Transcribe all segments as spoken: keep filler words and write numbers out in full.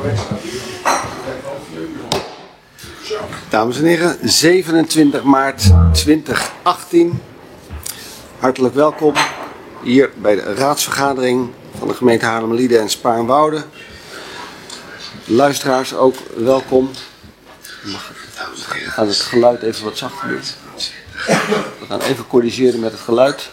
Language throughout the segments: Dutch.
Dames en heren, zevenentwintig maart tweeduizend achttien. Hartelijk welkom hier bij de raadsvergadering van de gemeente Haarlemmerlieden en Spaarnwoude. Luisteraars ook welkom. We gaan het geluid even wat zachter doen. We gaan even corrigeren met het geluid.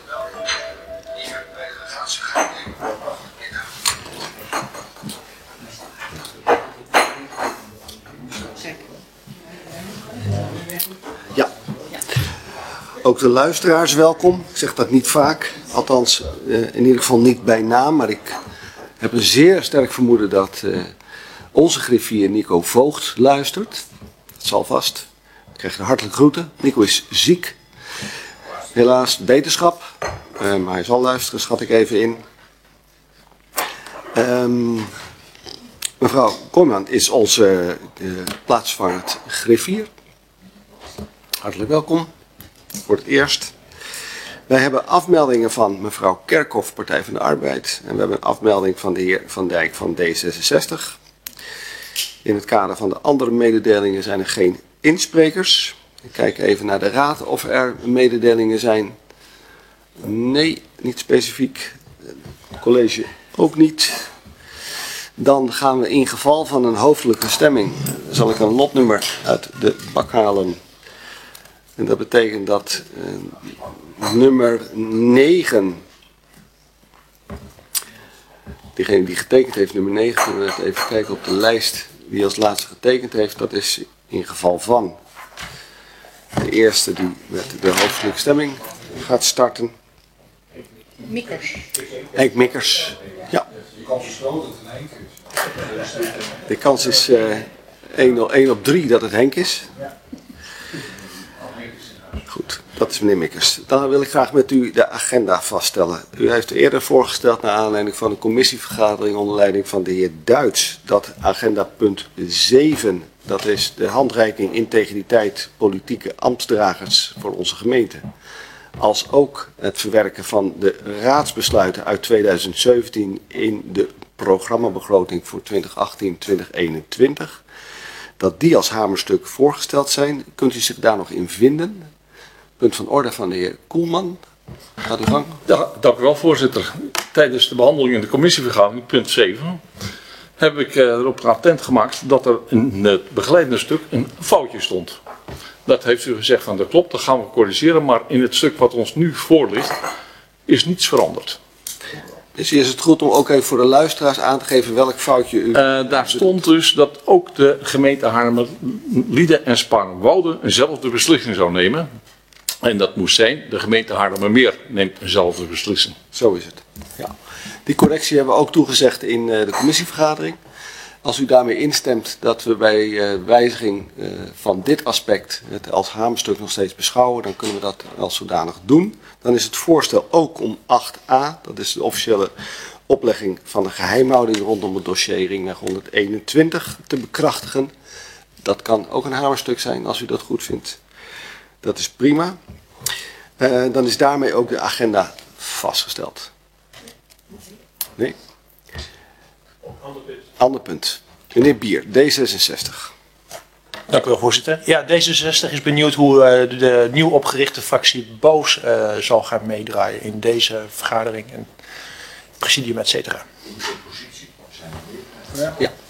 Ja. Ook de luisteraars welkom. Ik zeg dat niet vaak. Althans, uh, in ieder geval niet bij naam. Maar ik heb een zeer sterk vermoeden dat uh, onze griffier Nico Voogd luistert. Dat zal vast. Ik krijg de hartelijk groeten. Nico is ziek. Helaas beterschap. Uh, maar hij zal luisteren, schat ik even in. Um, mevrouw Kooijman is onze uh, plaatsvervangend griffier. Hartelijk welkom. Voor het eerst. Wij hebben afmeldingen van mevrouw Kerkhoff, Partij van de Arbeid. En we hebben een afmelding van de heer Van Dijk van D zesenzestig. In het kader van de andere mededelingen zijn er geen insprekers. Ik kijk even naar de raad of er mededelingen zijn. Nee, niet specifiek. Het college ook niet. Dan gaan we in geval van een hoofdelijke stemming, zal ik een lotnummer uit de bak halen. En dat betekent dat uh, nummer negen, diegene die getekend heeft, nummer negen, kunnen we even kijken op de lijst wie als laatste getekend heeft. Dat is in geval van de eerste die met de hoofdelijke stemming gaat starten. Mikkers. Henk Mikkers, ja. De kans is groot dat het een Henk is. De kans is uh, één op drie dat het Henk is. Goed, dat is meneer Mikkers. Dan wil ik graag met u de agenda vaststellen. U heeft eerder voorgesteld naar aanleiding van een commissievergadering onder leiding van de heer Duits. Dat agenda punt zeven, dat is de handreiking integriteit politieke ambtsdragers voor onze gemeente. Als ook het verwerken van de raadsbesluiten uit tweeduizend zeventien in de programmabegroting voor twintig achttien tot twintig eenentwintig. Dat die als hamerstuk voorgesteld zijn. Kunt u zich daar nog in vinden? Punt van orde van de heer Koelman. Gaat u gang. Ja, dank u wel, voorzitter. Tijdens de behandeling in de commissievergadering, punt zeven, heb ik uh, erop attent gemaakt dat er in het begeleidende stuk een foutje stond. Dat heeft u gezegd van dat klopt, dat gaan we corrigeren, maar in het stuk wat ons nu voor ligt is niets veranderd. Dus is het goed om ook even voor de luisteraars aan te geven welk foutje u... Uh, daar stond dus dat ook de gemeente Haarlemmerlieden en Spaarnwoude eenzelfde beslissing zou nemen. En dat moest zijn, de gemeente Haarlemmermeer neemt eenzelfde beslissing. Zo is het. Ja. Die correctie hebben we ook toegezegd in uh, de commissievergadering. Als u daarmee instemt dat we bij uh, wijziging uh, van dit aspect het als hamerstuk nog steeds beschouwen, dan kunnen we dat als zodanig doen. Dan is het voorstel ook om acht a, dat is de officiële oplegging van de geheimhouding rondom het dossier Ringweg honderdeenentwintig te bekrachtigen. Dat kan ook een hamerstuk zijn als u dat goed vindt. Dat is prima. Uh, dan is daarmee ook de agenda vastgesteld. Nee? Ander punt. Ander punt. Meneer Bier, D zesenzestig. Dank u wel, voorzitter. Ja, D zesenzestig is benieuwd hoe uh, de, de nieuw opgerichte fractie Boos uh, zal gaan meedraaien in deze vergadering en presidium, et cetera. In de positie zijn we weer. Ja.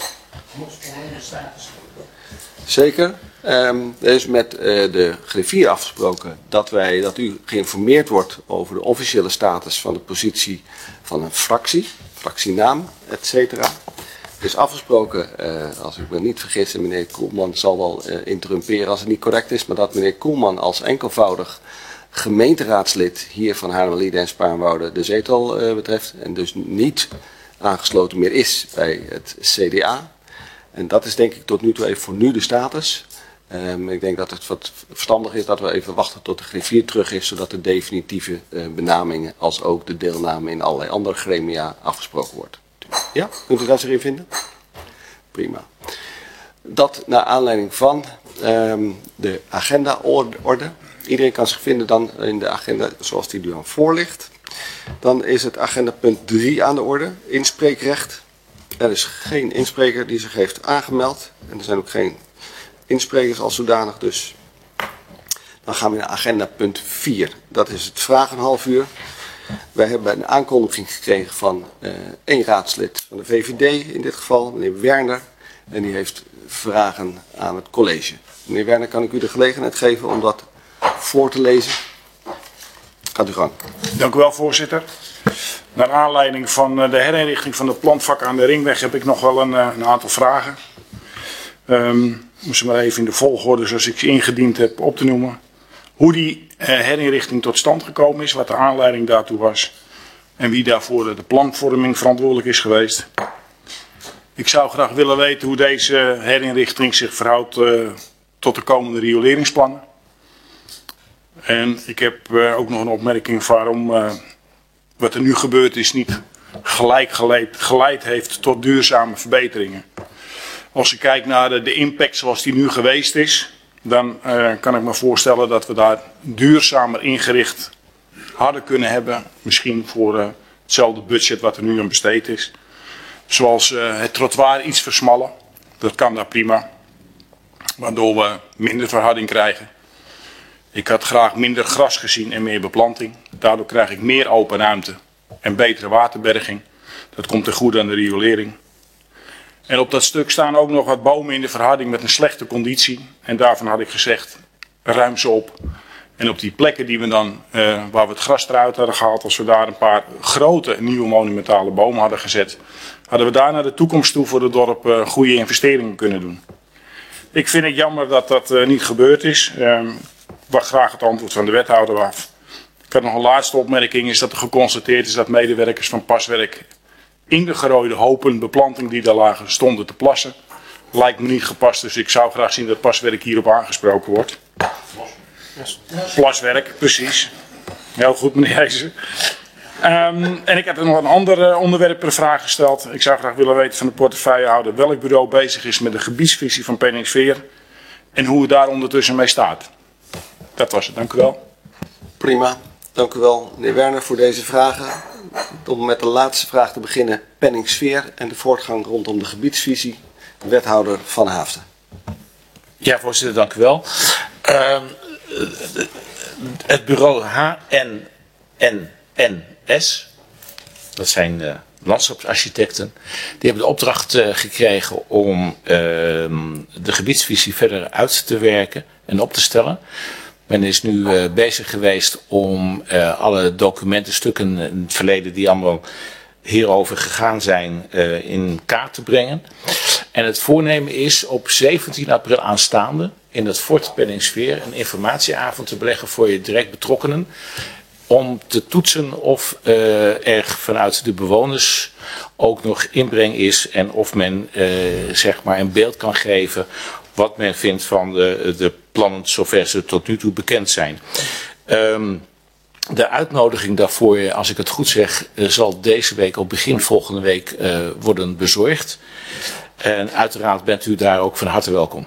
Zeker. Um, er is met uh, de griffier afgesproken dat, wij, dat u geïnformeerd wordt over de officiële status van de positie van een fractie, fractienaam, et cetera. Er is afgesproken, uh, als ik me niet vergis, en meneer Koelman zal wel uh, interrumperen als het niet correct is, maar dat meneer Koelman als enkelvoudig gemeenteraadslid hier van Haarlemmerlieden en Spaarnwoude de zetel uh, betreft en dus niet aangesloten meer is bij het C D A. En dat is denk ik tot nu toe even voor nu de status. Um, ik denk dat het wat verstandig is dat we even wachten tot de griffier terug is, zodat de definitieve uh, benamingen als ook de deelname in allerlei andere gremia afgesproken wordt. Ja, kunt u dat zich in vinden? Prima. Dat naar aanleiding van um, de agenda-orde. Iedereen kan zich vinden dan in de agenda zoals die nu aan voor ligt. Dan is het agenda punt drie aan de orde, inspreekrecht. Er is geen inspreker die zich heeft aangemeld. En er zijn ook geen insprekers als zodanig. Dus dan gaan we naar agenda punt vier. Dat is het vragen een half uur. Wij hebben een aankondiging gekregen van uh, één raadslid van de V V D in dit geval, meneer Werner. En die heeft vragen aan het college. Meneer Werner, kan ik u de gelegenheid geven om dat voor te lezen? Gaat u gang. Dank u wel, voorzitter. Naar aanleiding van de herinrichting van de plantvak aan de Ringweg heb ik nog wel een, een aantal vragen. Um, moest maar even in de volgorde zoals ik ze ingediend heb op te noemen. Hoe die uh, herinrichting tot stand gekomen is, wat de aanleiding daartoe was. En wie daarvoor de planvorming verantwoordelijk is geweest. Ik zou graag willen weten hoe deze herinrichting zich verhoudt uh, tot de komende rioleringsplannen. En ik heb uh, ook nog een opmerking waarom uh, wat er nu gebeurd is niet gelijk geleid, geleid heeft tot duurzame verbeteringen. Als ik kijk naar de, de impact zoals die nu geweest is, dan uh, kan ik me voorstellen dat we daar duurzamer ingericht hadden kunnen hebben. Misschien voor uh, hetzelfde budget wat er nu aan besteed is. Zoals uh, het trottoir iets versmallen. Dat kan daar prima. Waardoor we minder verharding krijgen. Ik had graag minder gras gezien en meer beplanting. Daardoor krijg ik meer open ruimte en betere waterberging. Dat komt ten goede aan de riolering. En op dat stuk staan ook nog wat bomen in de verharding met een slechte conditie. En daarvan had ik gezegd, ruim ze op. En op die plekken die we dan, uh, waar we het gras eruit hadden gehaald, als we daar een paar grote nieuwe monumentale bomen hadden gezet, hadden we daar naar de toekomst toe voor het dorp uh, goede investeringen kunnen doen. Ik vind het jammer dat dat uh, niet gebeurd is. Uh, ik wacht graag het antwoord van de wethouder af. Ik had nog een laatste opmerking, is dat er geconstateerd is dat medewerkers van Paswerk in de gerooide hopen beplanting die daar lagen stonden te plassen. Lijkt me niet gepast, dus ik zou graag zien dat Paswerk hierop aangesproken wordt. Plaswerk, precies. Heel goed, meneer Heijzen. Um, en ik heb er nog een ander uh, onderwerp per vraag gesteld. Ik zou graag willen weten van de portefeuillehouder welk bureau bezig is met de gebiedsvisie van Penningsveer en hoe het daar ondertussen mee staat. Dat was het, dank u wel. Prima, dank u wel meneer Werner voor deze vragen. Om met de laatste vraag te beginnen, Penningsveer en de voortgang rondom de gebiedsvisie. Wethouder Van Haafden. Ja, voorzitter, dank u wel. Uh, het bureau H N N N S, dat zijn uh, landschapsarchitecten, die hebben de opdracht uh, gekregen om uh, de gebiedsvisie verder uit te werken en op te stellen. Men is nu uh, bezig geweest om uh, alle documenten, stukken in het verleden die allemaal hierover gegaan zijn, uh, in kaart te brengen. En het voornemen is op zeventien april aanstaande in het Fort Penningsveer een informatieavond te beleggen voor je direct betrokkenen. Om te toetsen of uh, er vanuit de bewoners ook nog inbreng is en of men uh, zeg maar een beeld kan geven wat men vindt van de, de plannen zover ze tot nu toe bekend zijn. Um, de uitnodiging daarvoor, als ik het goed zeg, uh, zal deze week of begin volgende week uh, worden bezorgd. En uiteraard bent u daar ook van harte welkom.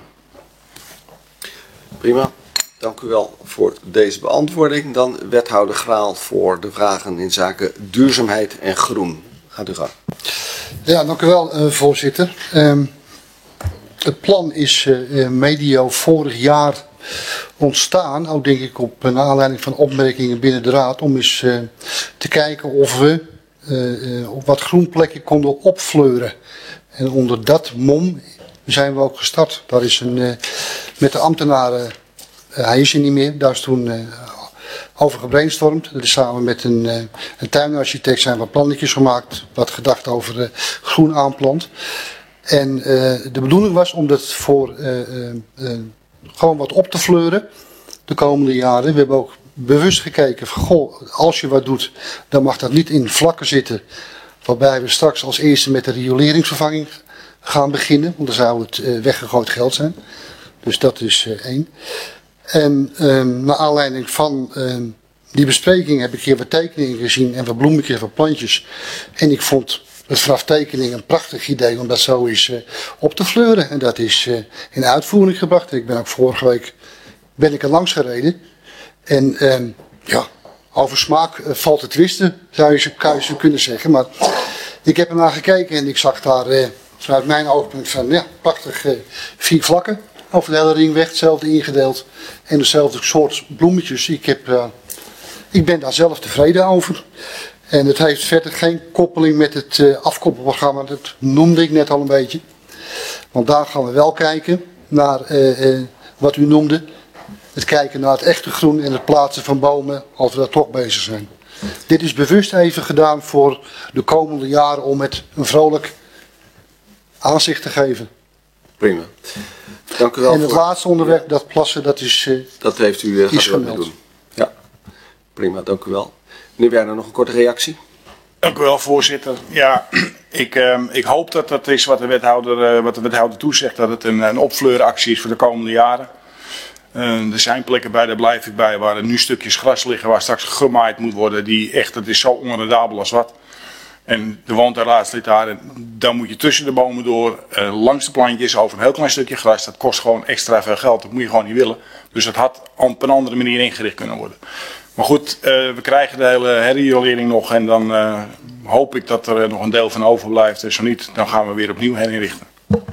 Prima, dank u wel voor deze beantwoording. Dan wethouder Graal voor de vragen in zaken duurzaamheid en groen. Gaat u gang. Ja, dank u wel, uh, voorzitter. Um, het plan is uh, medio vorig jaar ontstaan, ook denk ik op een aanleiding van opmerkingen binnen de raad, om eens uh, te kijken of we uh, uh, op wat groenplekken konden opfleuren. En onder dat mom zijn we ook gestart. Daar is een, uh, met de ambtenaren, uh, hij is er niet meer, daar is toen uh, over gebrainstormd. Dat is samen met een, uh, een tuinarchitect zijn wat plannetjes gemaakt, wat gedacht over uh, groen aanplant. En uh, de bedoeling was om dat voor uh, uh, uh, gewoon wat op te fleuren de komende jaren. We hebben ook bewust gekeken van, goh, als je wat doet, dan mag dat niet in vlakken zitten. Waarbij we straks als eerste met de rioleringsvervanging gaan beginnen. Want dan zou het uh, weggegooid geld zijn. Dus dat is uh, één. En uh, naar aanleiding van uh, die bespreking heb ik hier wat tekeningen gezien. En wat bloemetjes en wat plantjes. En ik vond het vanaf tekening een prachtig idee om dat zo eens uh, op te fleuren. En dat is uh, in uitvoering gebracht. En ik ben ook vorige week ben ik er langs gereden. En uh, ja... Over smaak uh, valt te twisten, zou je, zou je kunnen zeggen. Maar Ik heb ernaar gekeken en ik zag daar eh, vanuit mijn oogpunt van ja, prachtig eh, vier vlakken over de hele ringweg, hetzelfde ingedeeld en dezelfde soort bloemetjes. Ik, heb, uh, ik ben daar zelf tevreden over. En het heeft verder geen koppeling met het uh, afkoppelprogramma, dat noemde ik net al een beetje. Want daar gaan we wel kijken naar uh, uh, wat u noemde. Het kijken naar het echte groen en het plaatsen van bomen als we daar toch bezig zijn. Dit is bewust even gedaan voor de komende jaren om het een vrolijk aanzicht te geven. Prima. Dank u wel. En het voor... laatste onderwerp, dat plassen, dat is uh, Dat heeft u uh, is gaat u gemeld. doen. Ja, prima, dank u wel. Meneer Werner, nog een korte reactie? Dank u wel, voorzitter. Ja, ik, uh, ik hoop dat dat is wat de wethouder, uh, wat de wethouder toezegt, dat het een, een opfleuractie is voor de komende jaren. Uh, er zijn plekken bij, daar blijf ik bij, waar er nu stukjes gras liggen, waar straks gemaaid moet worden, die echt, het is zo onrendabel als wat. En er woont daar raadslid daar, en dan moet je tussen de bomen door, uh, langs de plantjes, over een heel klein stukje gras. Dat kost gewoon extra veel geld, dat moet je gewoon niet willen. Dus dat had op een andere manier ingericht kunnen worden. Maar goed, uh, we krijgen de hele herinriolering nog en dan uh, hoop ik dat er nog een deel van overblijft. En zo niet, dan gaan we weer opnieuw herinrichten.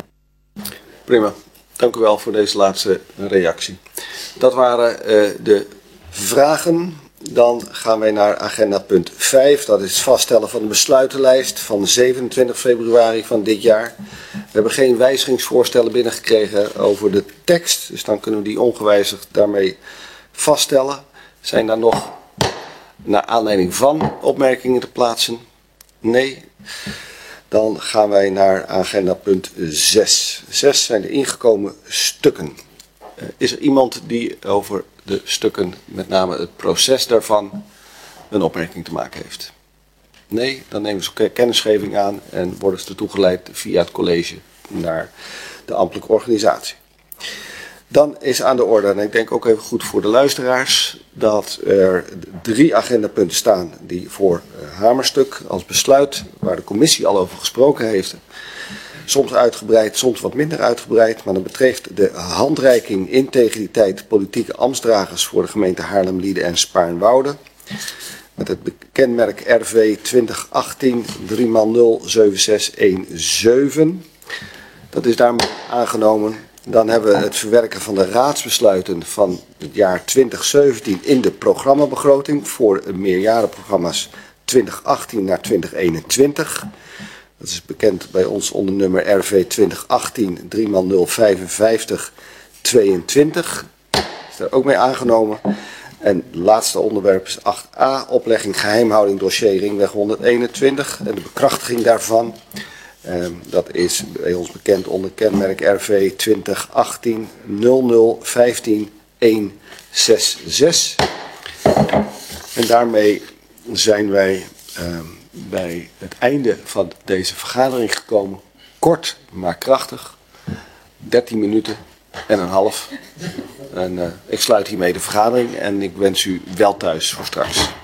Prima, dank u wel voor deze laatste reactie. Dat waren uh, de vragen. Dan gaan wij naar agenda punt vijf. Dat is het vaststellen van de besluitenlijst van zevenentwintig februari van dit jaar. We hebben geen wijzigingsvoorstellen binnengekregen over de tekst. Dus dan kunnen we die ongewijzigd daarmee vaststellen. Zijn daar nog naar aanleiding van opmerkingen te plaatsen? Nee. Dan gaan wij naar agenda punt zes. zes zijn de ingekomen stukken. Uh, is er iemand die over de stukken, met name het proces daarvan, een opmerking te maken heeft? Nee, dan nemen ze kennisgeving aan en worden ze toegeleid via het college naar de ambtelijke organisatie. Dan is aan de orde, en ik denk ook even goed voor de luisteraars, dat er drie agendapunten staan die voor hamerstuk als besluit, waar de commissie al over gesproken heeft. Soms uitgebreid, soms wat minder uitgebreid, maar dat betreft de handreiking integriteit politieke ambtsdragers voor de gemeente Haarlem-Lieden en Spaarnwoude. Met het kenmerk R V twintig achttien drie nul zeven zes een zeven. Dat is daarmee aangenomen. Dan hebben we het verwerken van de raadsbesluiten van het jaar twintig zeventien in de programmabegroting voor de meerjarenprogramma's twintig achttien naar twintig eenentwintig. Dat is bekend bij ons onder nummer R V twintig achttien drie nul vijfenvijftig tweeëntwintig. Is daar ook mee aangenomen. En het laatste onderwerp is acht a, oplegging geheimhouding dossier Ringweg honderdeenentwintig en de bekrachtiging daarvan. Um, dat is bij ons bekend onder kenmerk R V twintig achttien nul nul vijftien honderdzesenzestig. En daarmee zijn wij um, bij het einde van deze vergadering gekomen. Kort, maar krachtig. dertien minuten en een half. En uh, ik sluit hiermee de vergadering en ik wens u wel thuis voor straks.